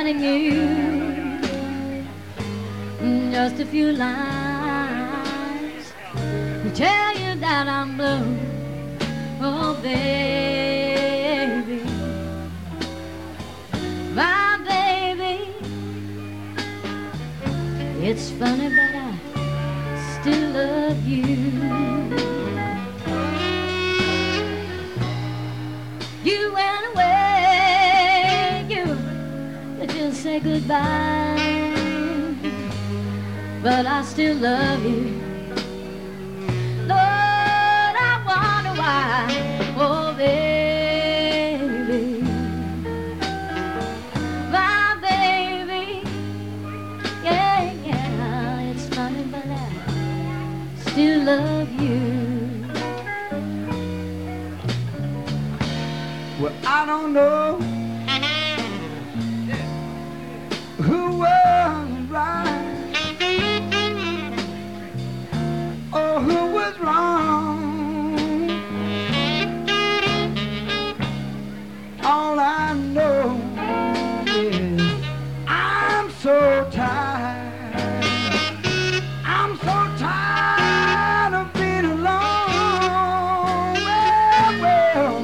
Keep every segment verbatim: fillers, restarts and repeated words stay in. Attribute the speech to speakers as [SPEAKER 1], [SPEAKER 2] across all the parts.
[SPEAKER 1] writing you just a few lines to tell you that I'm blue. Oh, baby, my baby. It's funny, but I still love you. You went away, you, you just say goodbye, but I still love you. Lord, I wonder why. Oh, baby, my baby. Yeah, yeah, it's funny, but I still love you.
[SPEAKER 2] Well, I don't know who was right or who was wrong. All I know is I'm so tired. I'm so tired of being alone. Well, well,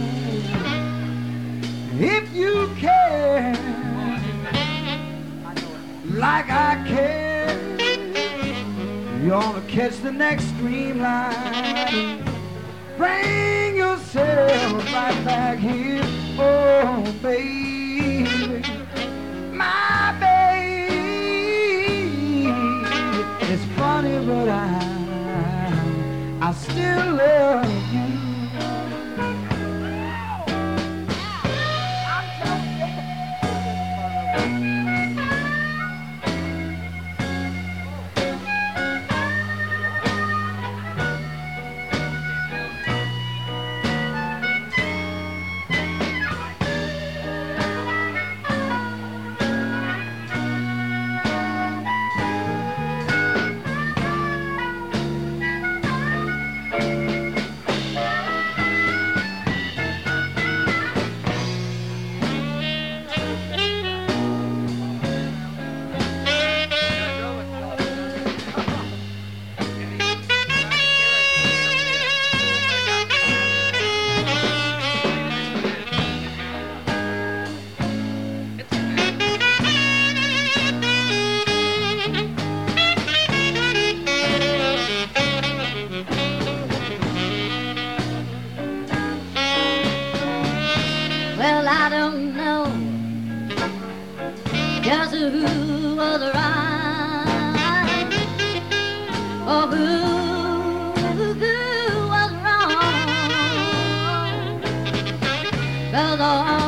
[SPEAKER 2] if you care like I care, you ought to catch the next streamline. Bring yourself right back here, oh baby, my baby. It's funny, but I, I still love you.
[SPEAKER 1] Well, I don't know just who was right or who, who was wrong. 'Cause all